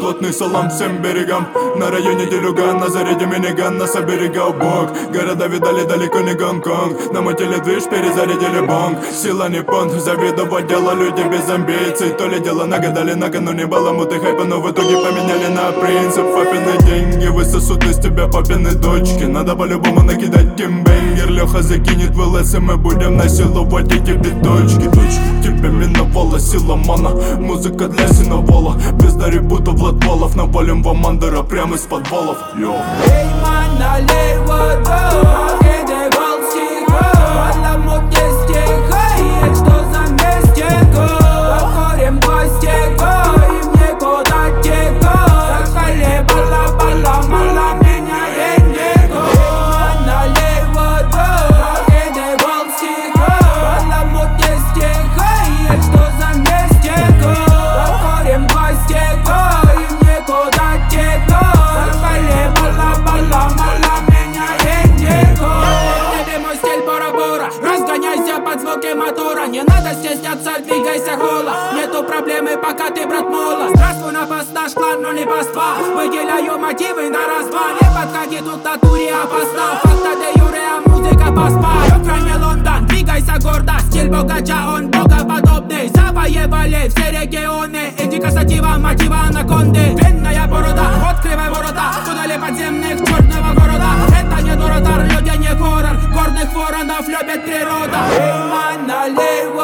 плотный салам всем берегам. На районе Делюга, на заряде миниган нас оберегал Бог. Города видали далеко не Гонконг. Намутили движ, перезарядили бонг. Сила не понт, завидовать дело люди без амбиций. То ли дело нагадали накануне баламуты хайпа, но в итоге поменяли на принцип. Папины деньги высосут из тебя папины дочки. Надо по-любому накидать тимбенгер. Леха закинет в ЛС, и мы будем насиловать эти биточки. Тебе миновала сила мана, музыка для синовола. Без дарибута Владвалов, навалим вам мандера прямо из подвалов. Эй, ман, налей воду, где волчица, баламут не стихает, что за местечко. Покорим гостико, им некуда текать. Заколебала, поломала меня Индиго. Эй, ман, налей воду, где волчица, баламут не стихает, что за местечко. Покорим гостико, им некуда текать. Заколебала, поломала меня Индиго. Тебе мой стиль Бора-Бора, разгоняйся под звуки мотора. Не надо стесняться, двигайся голо. Нету проблемы, пока ты, брат, молод. Здравствуй, напасть наш клан, но не паства. Выделяю мотивы на раз-два. Не подходи, тут в натуре опасно. Факта де юре, а музыка поспа. Украине Лондон, двигайся гордо. Стиль богача, он богоподобный. Завоевали все регионы. Индика сатива, мотива анаконды. Длинная борода, открывай ворота. Туннели подземных черного города. Это не Доротар, люди не хоррор. Горных воронов любит природа. Эй, ман, налей